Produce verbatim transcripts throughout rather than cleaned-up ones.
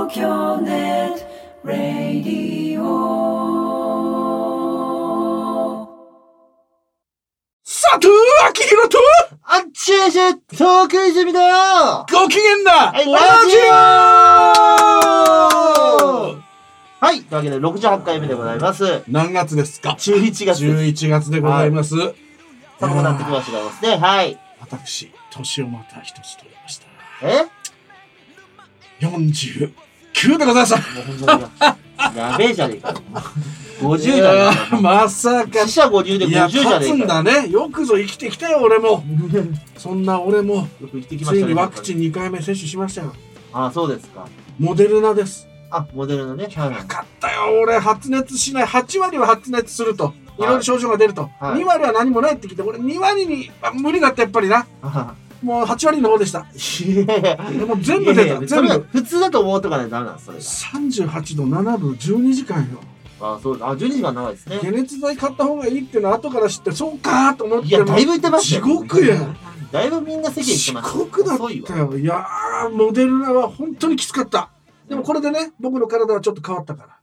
東京ネットラディオ。 佐藤明宏とあっちゅうしゅトークイズミだよ。 ご機嫌なはい、 ラジオ。 はい、というわけでろくじゅうはちかいめでございます。 何月ですか？ じゅういちがつじゅういちがつでございます。 はい、さあ、こうなってきましたですね。はい。 私、年をまた一つ取りました。 え？ よんじゅうきゅうでございました。 もう本当にやべえじゃねえかよ。ごじゅうだね。 まさか。 死者ごじゅうでごじゅうじゃねえかよ。 いや、勝つんだね。よくぞ生きてきたよ、俺も。そんな俺も、 よく生きてきましたね。 ついにワクチンにかいめ接種しましたよ。 ああ、そうですか。 モデルナです。 あ、モデルナね。 よかったよ、俺、発熱しない。はちわりは発熱すると。いろいろ症状が出ると。 はい、 にわりは何もないって聞いて、俺にわりに、あ、無理だった、やっぱりな。もうはちわりの方でした。いやいや、もう全部出た。全部。 普通だと思うとかね、ダメなんそれが。 さんじゅうはちどななぶじゅうにじかんよ。 あ、そうあ、じゅうにじかん長いですね。 解熱剤買った方がいいっていうのは後から知って、そうかーと思って。 いや、だいぶ言ってましたよ。 地獄や。 だいぶみんな世間言ってました。 地獄だったよ。いやー、モデルナは本当にきつかった。でもこれでね、僕の体はちょっと変わったから。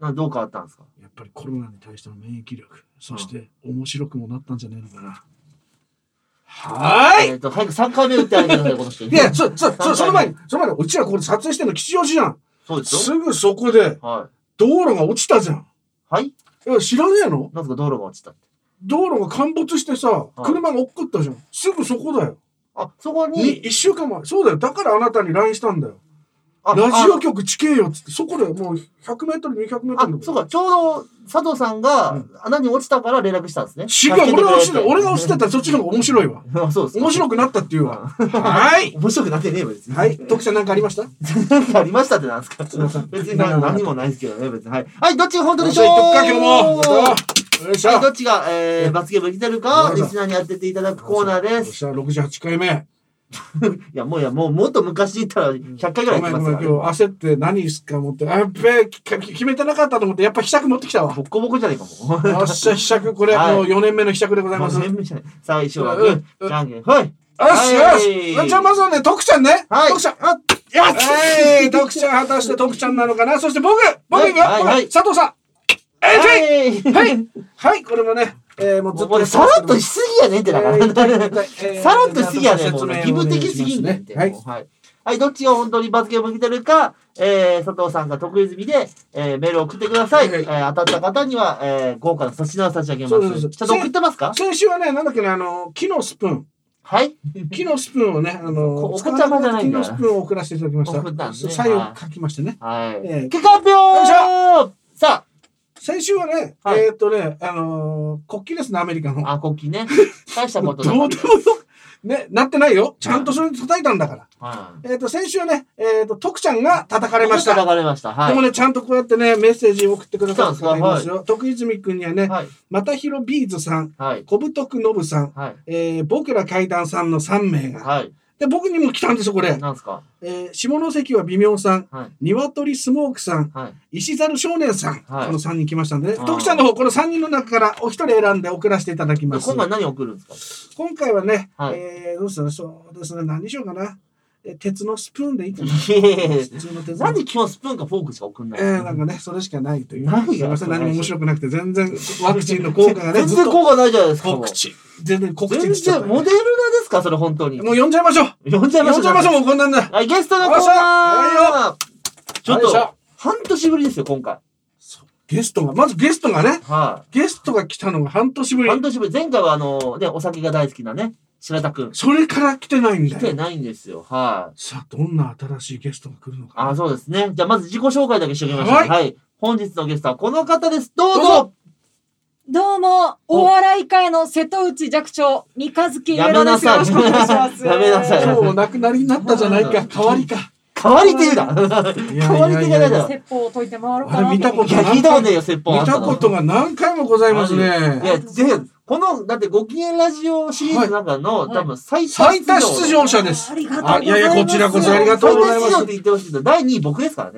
な、どう変わったんですか？ やっぱりコロナに対しての免疫力、そして面白くもなったんじゃないのかな。はーい。 えっと、早くさんかいめ打ってあげてください、この人。 いや、そ、そ、そ、その前に、その前に、うちらここで撮影してるの吉祥寺じゃん。 そうですよ。 すぐそこで、道路が落ちたじゃん。 はい。 いや、知らねえの？ なんすか、道路が落ちたって。 道路が陥没してさ、車が落っこったじゃん。すぐそこだよ。 あ、そこに。 一週間前。そうだよ。だからあなたに ライン したんだよ。ラジオ局地形よっつって、そこでもうひゃくメートル、にひゃくメートル。 あ、そうか、ちょうど佐藤さんが穴に落ちたから連絡したんですね。 違う、俺が落ちてた、俺が落ちてたらそっちの方が面白いわ。 そうです。 面白くなったっていうわ。はい。 面白くなってねえわ、別に。 はい。徳ちゃんなんかありました？ なんかありましたってなんですか？別に何もないですけどね、別に。はい。はい、どっちが本当でしょう？ よっしゃ、いっとくか、今日も。よいしょ。 はい、どっちが、えー、罰ゲーム来てるか、リスナーに当てていただくコーナーです。よっしゃ、ろくじゅうはちかいめ。 いや、もういや、もう、もっと昔言ったらひゃっかいぐらいやってますから、ね。 ごめんごめん、今日焦って何すか持って、あっべ、決めてなかったと思って、やっぱひしゃく持ってきたわ。 ボッコボコじゃねえかも。 よっしゃ、ひしゃく、これ、もうよねんめのひしゃくでございます。 よねんめじゃない。最初はグー、じゃんけん、はい。 よしよし。じゃあまずはね、徳ちゃんね。はい。徳ちゃん、あ、やっはい、徳ちゃん、果たして徳ちゃんなのかな。そして僕、僕が、佐藤さん。えいはい。はい、これもね。えー、もうずっと。 さらっとしすぎやねんってだから。さらっとしすぎやねん。もう義務的すぎんねんって。はい。はい、どっちが本当に罰ゲーム来てるか、えー、佐藤さんが得意済みで、えー、メールを送ってください。えー、当たった方には、えー、豪華な粗品を差し上げます。ちょっと送ってますか？ 先週はね、なんだっけね、あの、木のスプーン。 はい。 木のスプーンをね、あの、 送ったまじゃないんだ。 木のスプーンを送らせていただきました。 送ったんですね。 サインを書きましてね。 はい。結果発表さあ。 先週はね、はい、えーっとね、あのー、国旗ですね、アメリカの。 あ、国旗ね。大したことない。どうでもよ、ね、なってないよ。ちゃんとそれで叩いたんだから。 はい、 えーっと、先週はね、えーっと、徳ちゃんが叩かれました。 叩かれました。はい。 でもね、ちゃんとこうやってね、メッセージを送ってくださった方がいますよ。はい、徳泉くんにはね、はい、またひろビーズさん、はい、小太くのぶさん、はい、えー、僕ら怪談さんのさんめいが、はい、で、僕にも来たんですよ、これ。 なんすか？ えー、下関は微妙さん、はい、鶏スモークさん、はい、石猿少年さん、はい、このさんにん来ましたんでね。徳ちゃんの方、このさんにんの中からお一人選んで送らせていただきます。 今回何送るんですか？ 今回はね、はい、えー、どうしたら、そうですね、何にしようかな。え、鉄のスプーンでいいかな。 なんで基本スプーンかフォークしか送んないの？ えー、なんかね、それしかないという。すいません、何も面白くなくて、全然ワクチンの効果がね、 全然効果ないじゃないですか。 告知。全然告知しちゃった。モデルナですかそれ本当に。 もう呼んじゃいましょう。 呼んじゃいましょう。 呼んじゃいましょう、もうこんなんだ。 はい、ゲストのコーナーちょっと、半年ぶりですよ、今回。 ゲストが、まずゲストがね、はい。ゲストが来たのが半年ぶり。 半年ぶり。前回はあの、ね、お酒が大好きなね、白田くん。 それから来てないんだよ。 来てないんですよ。はい。 さあ、どんな新しいゲストが来るのか。 あ、そうですね。じゃあまず自己紹介だけしておきましょう。はい。はい。本日のゲストはこの方です。どうぞ。どうぞどうも、お笑い界の瀬戸内寂聴、三日月ゆらです。よろしくお願いします。 やめなさい。 今日お亡くなりになったじゃないか。代わりか。 代わり手だ。代わり手がないだろ。 説法を解いて回るかな。 あれ見たこといや、聞いたことねえよ、説法。 見たことが何回もございますね。 いや、ぜひ、この、だってご機嫌ラジオシリーズの中の、多分最多出場者です。 ありがとうございます。 いやいや、こちらこそありがとうございます。 最多出場って言ってほしいけど、だいにい僕ですからね。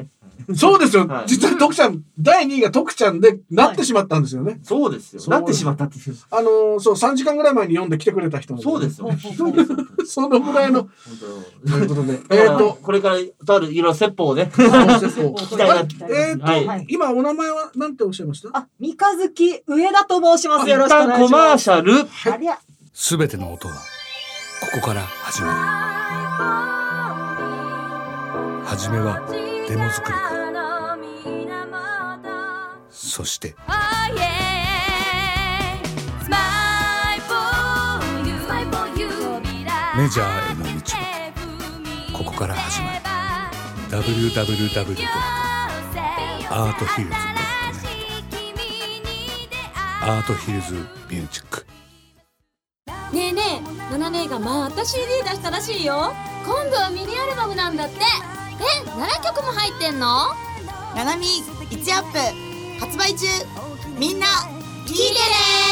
そうですよ、 はい実は徳ちゃんだいにいが徳ちゃんでなってしまったんですよね、 そうですよ。 そうなってしまったっていう。 あのー、そうさんじかんぐらい前に読んで来てくれた人なんそうですよ。 うんひどいですよ。 そのぐらいの本ということで当えっえっとと、これからとあるいろいろ説法をね。 聞きたいなえっと、 はい今お名前は何ておっしゃいました？ あ、三日月上田と申します。よろ一しくお願いし旦コマーます。 シャル。 ありゃ。 すべての音はここから始まる。はじめはデモ作りからそしてメジャーへの道はここから始まる。 ダブリューダブリューダブリュー ドットアートヒルズ ドットネット アートヒルズミュージック。 ねえねえ、ナナ姉がまた シーディー 出したらしいよ。今度はミニアルバムなんだって。え、ななきょくも入ってんの？ ナナミいちアップ発売中。みんな聞いてね。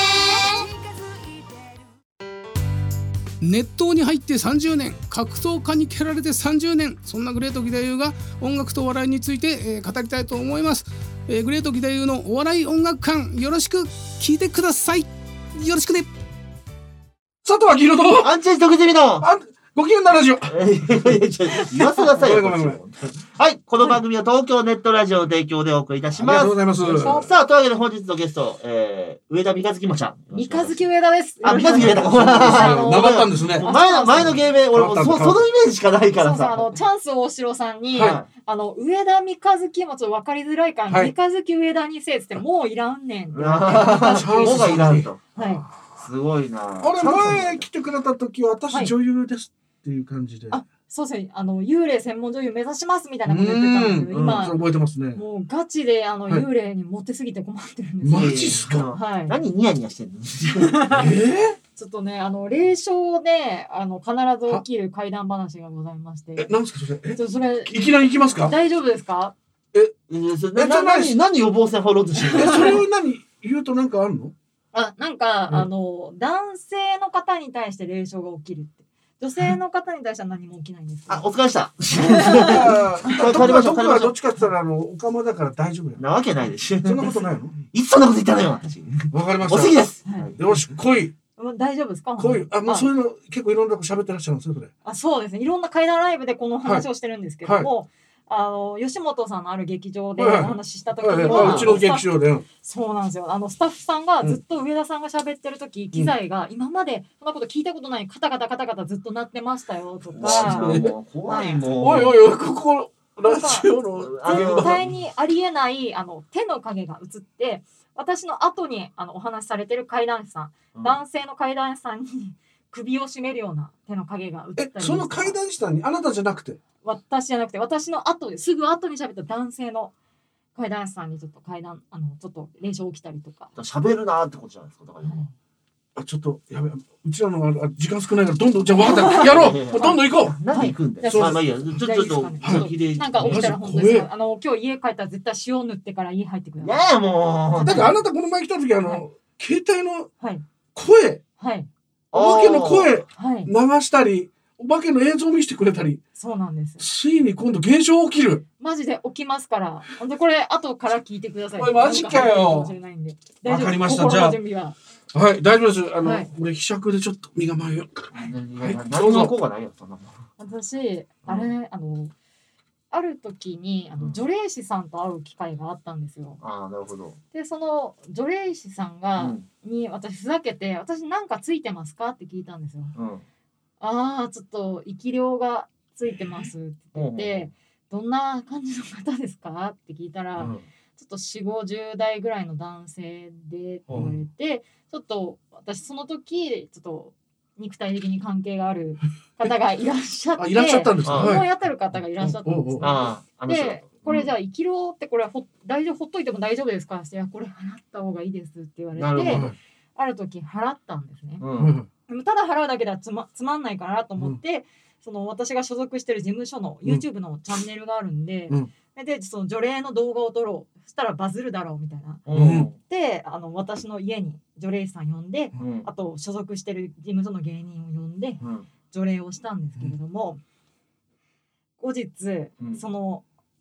熱湯に入ってさんじゅうねん、格闘家に蹴られてさんじゅうねん、そんなグレート義太夫が音楽とお笑いについて、えー、語りたいと思います、えー、グレート義太夫のお笑い音楽館、よろしく聞いてください。よろしくね。 佐藤明宏とアンチェンジ徳住のあご機嫌なラジオ。 言わせなさいよ。 ごめんごめんごはい、この番組は東京ネットラジオの提供でお送りいたします。 ありがとうございます。 さあ、というわけで本日のゲスト、えー、上田三日月もちゃん。 三日月上田です。 あ、三日月上田。 あのなかったんですね。 前の、前の芸名、俺もそ、そのイメージしかないからそうそう、あさ。 の、チャンス大城さんに、 はあの、上田三日月もちょっと分かりづらいから、 はい三日月上田にせえっつって、もういらんねんって。 あチャンスー、がいらんと。 はい。 すごいな。 あれ前来てくれた時は私女優ですっていう感じで。 あ、そうですね。あの、幽霊専門女優目指しますみたいなこと言ってたんですけど、 うん今、 覚えてますね。 もうガチで、あの、 はい幽霊にモテすぎて困ってるんですよ。 マジっすか？ はい。 何ニヤニヤしてんの？ えちょっとね、あの、霊障で、あの、必ず起きる怪談話がございましえ、 て。 なんですかそれ？え、 ちょっとそれ、 いきなり行きますか？ 大丈夫ですか？ えそなな何、何予防線張ろうとしてえ、 るの？ それを何言うとなんかあるの？ あ、なんか、 うんあの、男性の方に対して霊障が起きるって。女性の方に対しては何も起きないんですけど。 あ、お疲れでした。 僕は僕はどっちかって言ったらあのおかまだから大丈夫よ。 なわけないでしょ。 そんなことないの？ いつそんなこと言ったのよ、私。 わかりました。 おすぎです。 はいよし来いうん大丈夫ですか？ 来い。あもうそういうの結構いろんなこと喋ってらっしゃるんですよそれ。 あ、そうですね。いろんな怪談ライブでこの話をしてるんですけども、あの、吉本さんのある劇場でおはいはい話しした時はいには、 はい、うちの劇場で。うんそうなんですよ。あの、スタッフさんがずっと上田さんが喋ってる時、機材が今までそんなこと聞いたことないカタカタカタカタずっと鳴ってましたよとあか、 ーもう怖いもん。 おいおいおいここラジオのあの絶対にありえないあの手の影が映って、私の後にあのお話しされてる怪談師さん、 うん男性の怪談師さんに首を絞めるような手の影が映ったりえその怪談師さんにあなたじゃなくて。 私じゃなくて私の後ですぐ後に喋った男性の怪談師さんにちょっと怪談あのちょっと練習起きたりとか、 喋るなーってことじゃないですか。だから今あちょっとやべうちらのああ時間少ないからどんどんじゃあ分かったやろうもうどんどん行こう。 何行くんだよ。 はいまあまあいいや。ちょちょっと大丈夫ですかね本気で。 なんか起きたら本当マジ怖えですか？あの今日家帰ったら絶対塩塗ってから家入ってくだねさい。 えもう。 だからあなたこの前来た時あはいの携帯のはい声はいお化けの声はい、 流したりお化けの映像を見せてくれたりそうなんです。 ついに今度現象起きる。 マジで起きますから。ほんでこれ後から聞いてください。 おいマジかよなん入ってるかもしれないんで大丈夫です。 わかりました心のじゃあ準備は。 はい大丈夫です。あの、 はい俺ひしゃくでちょっと身構えよう。 何何の効果ないよ、そんなもん。 私あれあのある時にあの除霊師さんと会う機会があったんですよ。 ああ、なるほど。 でその除霊師さんが、 うんに私ふざけて「私なんかついてますか?」って聞いたんですよ。 うん。 ああちょっと生き量がついてますって言って、どんな感じの方ですかって聞いたら、 うんちょっとよんじゅうごじゅう代ぐらいの男性でって言われて、ちょっと私その時ちょっと肉体的に関係がある方がいらっしゃってあいらっしゃったんですか。 あはい。 思い当たる方がいらっしゃったんですよ。 ああ、あの人でこれじゃあ生き量ってこれほ大丈夫ほっといても大丈夫ですかって「いやこれ払った方がいいです」って言われてなるほど。 ある時払ったんですね。 う。 うんんでもただ払うだけではつまつまんないかなと思って、その私が所属してる事務所の YouTube のチャンネルがあるんで、 うんでその除霊の動画を撮ろう、そしたらバズるだろうみたいな。 うん。 であの私の家に除霊師さん呼んで、 うん。 あと所属してる事務所の芸人を呼んでうん。 除霊をしたんですけれども、後日、 うんその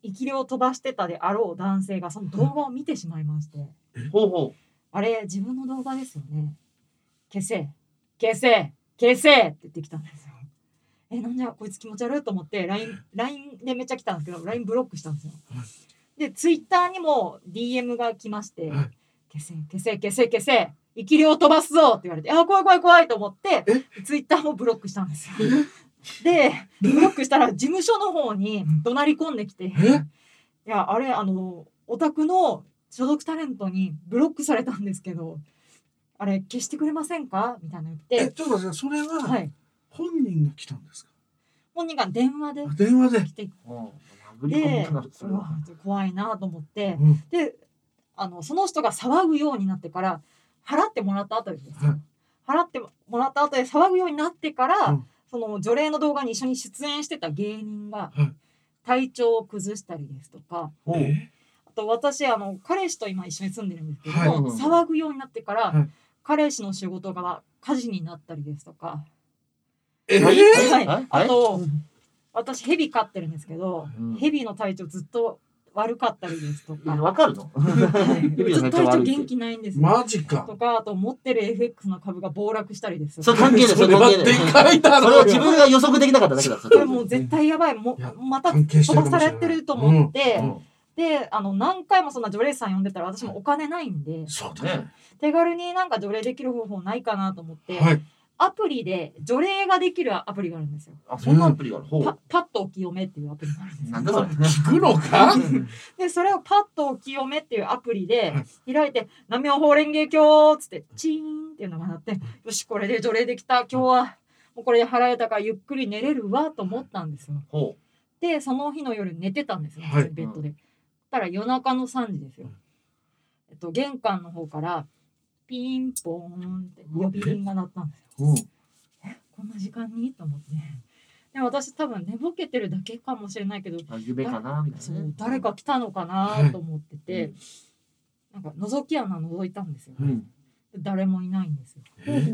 生き量を飛ばしてたであろう男性がその動画を見てしまいまして、 ほうほう。 あれ自分の動画ですよね。消せ消せ消せって言ってきたんですよ。え、なんじゃこいつ気持ち悪いと思って ライン, ラインでめっちゃ来たんですけど ライン ブロックしたんですよ。でツイッターにも ディーエム が来まして、消せ消せ消せ消せ生き量を飛ばすぞって言われて、あ怖い怖い怖いと思ってツイッターもブロックしたんですよ。でブロックしたら事務所の方に怒鳴り込んできて、いやあれあのオタクの所属タレントにブロックされたんですけどあれ消してくれませんかみたいな言って、 えちょっと待って、それは、はい、本人が来たんですか？ 本人が電話で電話で来て、で怖いなと思って、うん、であのその人が騒ぐようになってから払ってもらった後です、はい、払ってもらった後で騒ぐようになってから、うん、その除霊の動画に一緒に出演してた芸人が体調を崩したりですとか、はい、あと私あの彼氏と今一緒に住んでるんですけど、はい、騒ぐようになってから、はい、彼氏の仕事が火事になったりですとか、 えーはいはい、あと、はい、私ヘビ飼ってるんですけど、うん、ヘビの体調ずっと悪かったりですとか、 わかるの？ ずっと体調元気ないんですよ。 マジか。 とかあと持ってる エフエックス の株が暴落したりです。 それ関係ない。それはでかいだろ。それは自分が予測できなかっただけだ。 それもう絶対やばい。もまた飛ばされてると思って、うんうん、であの何回もそんな除霊師さん呼んでたら私もお金ないんで、 そうだね。 手軽になんか除霊できる方法ないかなと思って。 はい、 アプリで除霊ができるアプリがあるんですよ。 あ、そんなアプリがある。 パ, パッとお清めっていうアプリがあるんですよ。 なんだそれ。 聞くのか？ でそれをパッとお清めっていうアプリで開いて南無法蓮華経っつってチーンっていうのが鳴って、よしこれで除霊できた、今日はもうこれで払えたからゆっくり寝れるわと思ったんですよ。 ほう。 でその日の夜寝てたんですよ、 はい、 ベッドで。うん、たら夜中のさんじですよ。えっと玄関の方からピンポーンって呼び鈴が鳴ったんですよ。うん、こんな時間にと思って、で私多分寝ぼけてるだけかもしれないけど、 夢かなみたいな、 そう誰か来たのかなと思ってて、はい、なんか覗き穴覗いたんですよ、うん、誰もいないんですよ。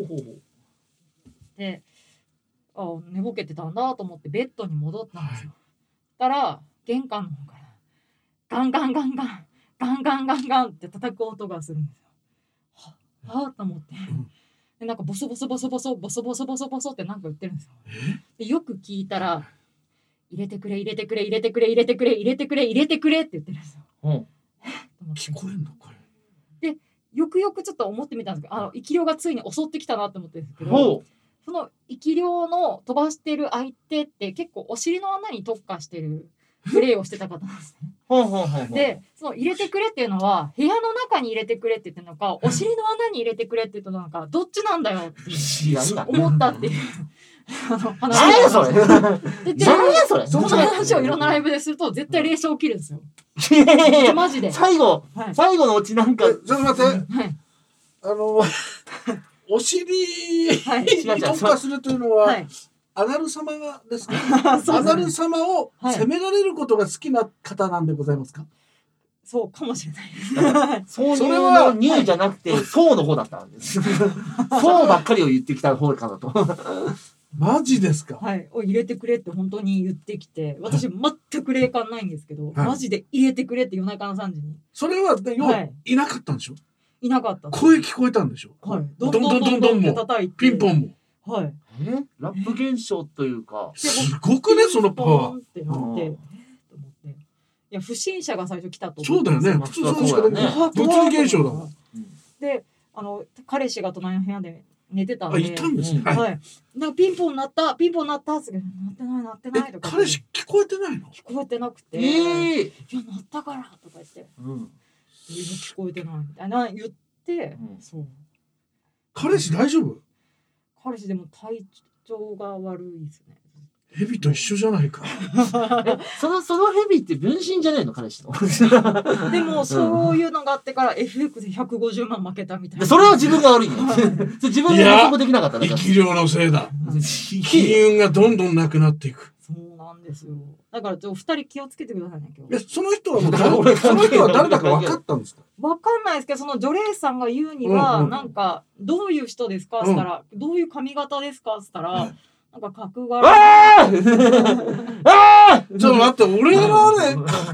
であ寝ぼけてたんだと思ってベッドに戻ったんですよ。たら玄関の方からガンガンガンガンガンガンガンガンって叩く音がするんですよ。ははあと思って、うんでなんかボソボソボソボソボソボソボソボソってなんか言ってるんですよ。でよく聞いたら入れてくれ入れてくれ入れてくれ入れてくれ入れてくれ入れてくれって言ってるんですよ。 うん、 聞こえんのこれ。でよくよくちょっと思ってみたんですけど、あの生き量がついに襲ってきたなって思ってるんですけど、その生き量の飛ばしてる相手って結構お尻の穴に特化してるプレイをしてた方なんですね。でその入れてくれっていうのは部屋の中に入れてくれって言ってるのか、お尻の穴に入れてくれって言ってるのか、どっちなんだよって思ったっていう話。何やそれ。何やそれ。 その話をいろんなライブですると絶対霊障起きるんですよ。マジで。 最後、はい、最後のオチなんか。 ちょっと待って。はい、あのお尻に特化するというのは。はいアナル様がですね。アナル様を責められることが好きな方なんでございますか？ そうかもしれない。 そうそれはニューじゃなくてそうの方だったんです。そうばっかりを言ってきた方かなと。 マジですか？ はい。を入れてくれって本当に言ってきて、私全く霊感ないんですけど、はい、マジで入れてくれって夜中のさんじに。 それは要はいなかったんでしょ？ いなかった。 声聞こえたんでしょ？ はい。どんどんどんどんどんって叩いて。 ピンポンも。 はい。 えラップ現象というかすごくねそのパワーってなって、いや不審者が最初来たと思って。そうだよね。普通そうしかない。物理現象だもん。 であの彼氏が隣の部屋で寝てたんで。 あいたんですね。 はい。なんかピンポン鳴ったピンポン鳴ったって鳴ってない鳴ってないとか。 彼氏聞こえてないの？ 聞こえてなくて。 ええ。 いや鳴ったからとか言って。うん。聞こえてないみたいな言ってそう。 彼氏大丈夫？ 彼氏でも体調が悪いですね。 ヘビと一緒じゃないか。 そのそのヘビって分身じゃないの彼氏の。 でもそういうのがあってから エフエックス でひゃくごじゅうまん負けたみたいな。 それは自分が悪いよ。自分が予測できなかっただから。生き量のせいだ。金運がどんどんなくなっていく。 そうなんですよ。だからちょっと二人気をつけてくださいね今日。 いやその人はもう誰その人は誰だか分かったんですか？ 分かんないですけど、その除霊さんが言うには、うんうん、なんかどういう人ですかっつったら、うん、どういう髪型ですかっつったら、うん、なんか角刈り。 ああちょっと待って、俺のね角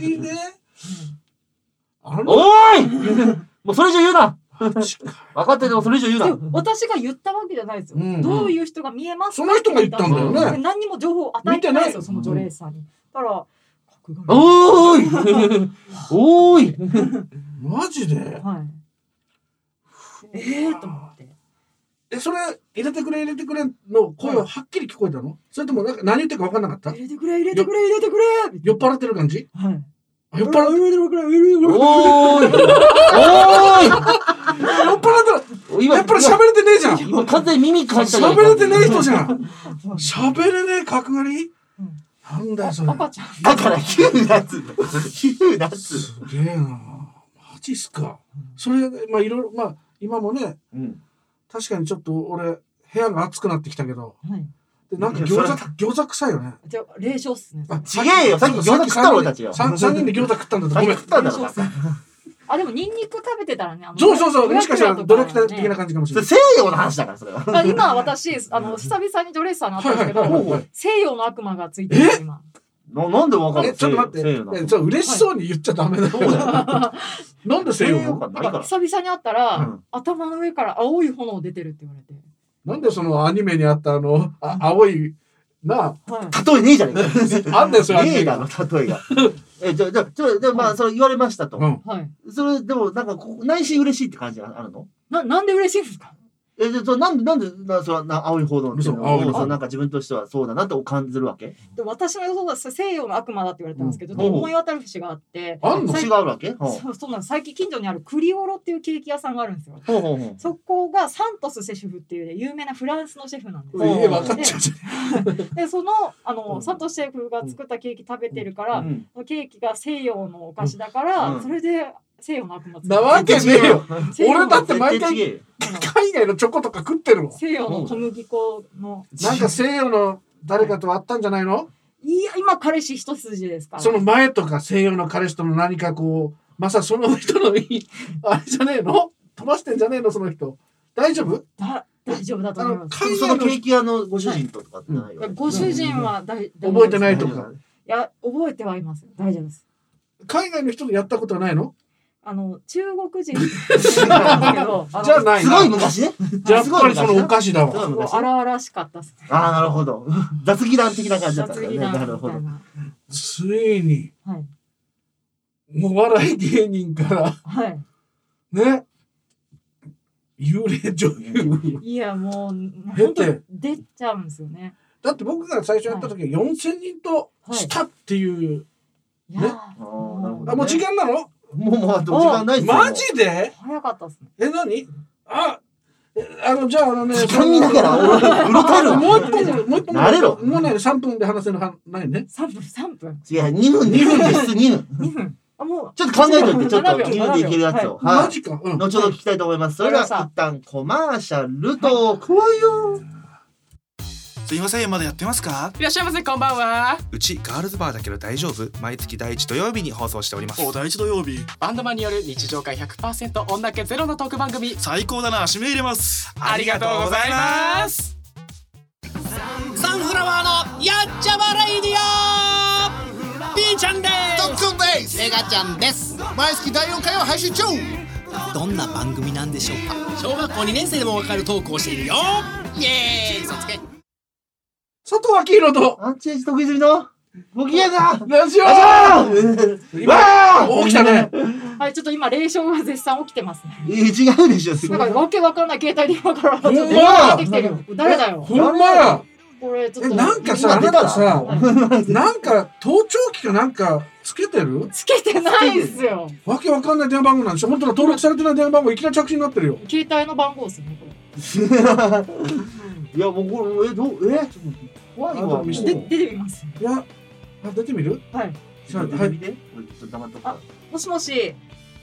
いね。あのおーいもうそれ以上言うな分かっててもそれ以上言うな。 私が言ったわけじゃないですよ。 うんうんどういう人が見えますか。 その人が言ったんだよね。 何にも情報を与えてないですよ、その除霊師さんに。だから、 おーいおーいマジで。 はい。ええと思って。 え、それ入れてくれ入れてくれの声ははっきり聞こえたの？それともなんか何言ってるか分かんなかった？ 入れてくれ入れてくれ入れてくれ。 酔っ払ってる感じ？ はい。 酔っ払ってる。 おーいおーい酔っ払ってる。 今やっぱり喋れてねえじゃん。 今完全に耳かじった喋れてねえ人じゃん。喋れねえ角刈り？なんだよそれ。 赤ちゃん。 だから言うなっつ言うなっつすげえな。マジっすか。それまあいろいろまあ今もね、確かにちょっと俺部屋が暑くなってきたけど、でなんか餃子餃子臭いよね。 じゃ冷笑っすね。 ちげえよさっき餃子食ったろ俺たちよ。 三人で餃子食ったんだと。ごめん。 食ったんだろ。 あでもニンニク食べてたらね。 そうそうそう。もしかしたらドラキュラ的な感じかもしれない。 西洋の話だからそれは。 今私あの久々にドレッサーになったんですけど、西洋の悪魔がついてる今。 ななんでわかる？ えちょっと待って。えちょっと嬉しそうに言っちゃダメだよ。なんで西洋？ 久々に会ったら頭の上から青い炎出てるって言われて。 なんでそのアニメにあったあのあ青いな例えねえじゃねえか。 あんだよそれ。 ねえだろ例えが。えじゃじゃじゃでまあそれ言われましたと。 はい。 それでもなんか内心嬉しいって感じあるの？ ななんで嬉しいんですか？ えじゃなんでなんでなその青い報道っていうのをそのなんか自分としてはそうだなと感じるわけ？ で私の予想は西洋の悪魔だって言われたんですけど、思い当たる節があって。 あんの？違うわけ？ そうそうなんです。最近近所にあるクリオロっていうケーキ屋さんがあるんですよ。そこがサントスシェフっていうね有名なフランスのシェフなんです。 え分かっちゃう。でそのあのサントスシェフが作ったケーキ食べてるから、ケーキが西洋のお菓子だからそれで。西洋の悪魔なわけねえよ。俺だって毎回海外のチョコとか食ってるもん。 西洋の小麦粉のなんか西洋の誰かと会ったんじゃないの？ いや今彼氏一筋ですから。 その前とか西洋の彼氏との何かこうまさその人のいいあれじゃねえの？飛ばしてんじゃねえのその人。大丈夫？ だ大丈夫だと思います。 そのケーキ屋のご主人とかってないよ。 ご主人はだい覚えてないとか。 いや覚えてはいます。大丈夫です。 海外の人とやったことはないの？ あの中国人じゃない。 すごい昔ね。 やっぱりそのお菓子だわ。 荒々しかったっす。 ああなるほど。雑技団的な感じだったね。なるほど。 ついにお笑い芸人からね幽霊女優。 いやもう本当出ちゃうんですよね。 だって僕が最初やった時はよんせんにんとしたっていうね。あもう時間なの？ もうもう時間ないっすよ。 マジで？ 早かったっすね。 え何？ああのじゃああのね時間見ながらうろたえる。 もう一本もう一本慣れろ。 もうねさんぷんで話せるはないね。 さんぷんさんぷん。 違うにふんにふんですにふん。 にふん。あもうちょっと考えといてちょっとにふんでいけるやつを。 マジか。 後ほど聞きたいと思います。それでは一旦コマーシャルと怖いよ。 すいませんまだやってますか？ いらっしゃいませこんばんは。 うちガールズバーだけど大丈夫？毎月第一土曜日に放送しております。 お第一土曜日バンドマンによる日常会 ひゃくパーセント 女気ゼロのトーク番組。 最高だな締め入れます。 ありがとうございます。サンフラワーのやっちゃまレイディオピーちゃんですトックンですエガちゃんです。毎月だいよんかいを配信中。どんな番組なんでしょうか？ 小学校にねん生でもわかるトークをしているよ。イエーイ嘘つけ。 佐藤明宏とアンチエイジ得意済みのご機嫌だラジオわあ起きたね。 はいちょっと今霊障が絶賛起きてますね。 え違うでしょ。 なんかわけわかんない携帯電話からちょっと電話ってきてるよ。誰だよ。 ほんまや。 これちょっとなんかさあなたさなんか盗聴器かなんかつけてる？ つけてないっすよ。 わけわかんない電話番号なんでしょ。本当の登録されてない電話番号いきなり着信になってるよ。 携帯の番号ですよねこれ。 いやもうこれえどうえちょっと怖いわ。 で出てみます。 いやあ出てみる？ はい。 ちょっと出てみて。俺ちょっと黙っとくから。 もしもし。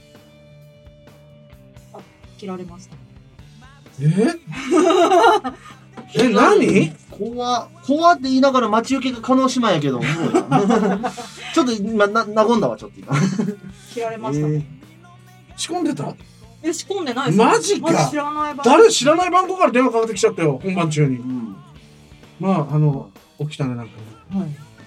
あ切られました。 え？え何？ 怖怖って言いながら待ち受けが可能姉妹やけどちょっと今な和んだわちょっと今切られましたね。 仕込んでた？ え仕込んでないです。 マジか。 知らない番号。 誰知らない番号から電話かかってきちゃったよ本番中に。まああの起きたねなんかね。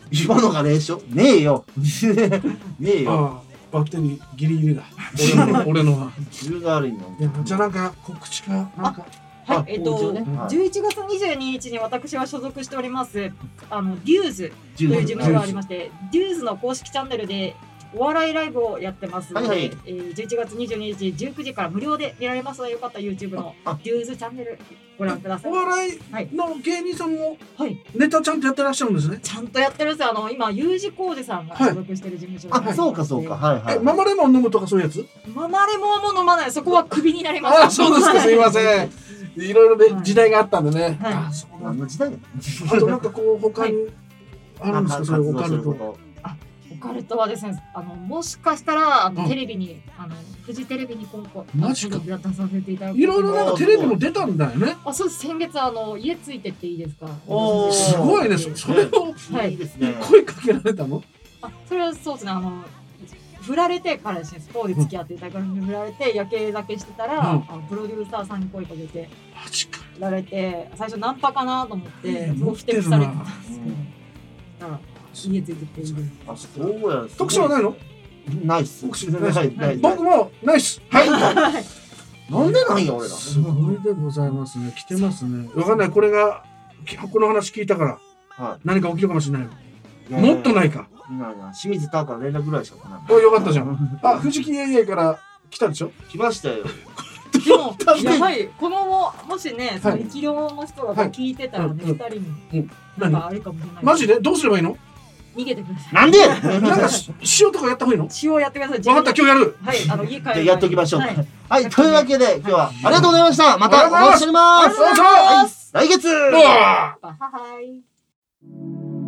今のが霊障ねえよ。ねえよ。 バッテリーギリギリだ。俺の俺のは。 自分が悪いの。 じゃあなんか告知かなんか。 はい、えっと、じゅういちがつにじゅうににちに私は所属しております、あの、デューズという事務所がありまして、デューズの公式チャンネルでお笑いライブをやってますので、はいはい、えー、じゅういちがつにじゅうににちじゅうくじから無料で見られますので、よかったら YouTube のデューズチャンネルご覧ください。 お笑いの芸人さんもネタちゃんとやってらっしゃるんですね。 ちゃんとやってるんですよ。あの、今 U 字工事さんが所属してる事務所が、 はい、あ、そうかそうか。はいはい。 え、ママレモン飲むとかそういうやつ？ ママレモンも飲まない。そこはクビになります。 あ、そうですか。すいません。いろいろね、時代があったんでね。 はい、あ、そうなんだ。時代。 あとなんかこう他にあるんですか、そういうオカルト。 あ、オカルトはですね、あのもしかしたらあのテレビに、あのフジテレビに今後マジか出させていただく。 いろいろなんかテレビも出たんだよね。 あ、そうです。先月あの家ついてっていいですか。 おお、すごいね。それを声かけられたの？ あ、それはそうですね。あの。振られてからですね、スポーで付き合っていたから振られて夜景酒してたら、うん、あのプロデューサーさんに声かけて振られて、最初ナンパかなと思ってすごくふてくされてたんですけど、だから家ついてっていいです。 あ、そうや。 特徴はないの？ ないっす。 僕もないっす。はい。 なんでないよ俺ら。 すごいでございますね。来てますね。わかんない。これがこの話聞いたから何か起きるかもしれないよ。もっとないか。 清水ターから連絡ぐらいしか来ない。 お、よかったじゃん。あ、藤木エイエイから来たでしょ？ 来ましたよ。 でも、やはり、このも、もしね、その生き量の人が聞いてたらね、二人に、なんかあれかもしれない。 マジで？どうすればいいの？ 逃げてください。 なんで？ なんか塩とかやった方がいいの？ 塩やってください。 分かった、今日やる。 はい、あの、家帰る。 やっておきましょう。はい、というわけで、今日はありがとうございました。またお待ちしております。 ありがとうございます。 来月。 ははい。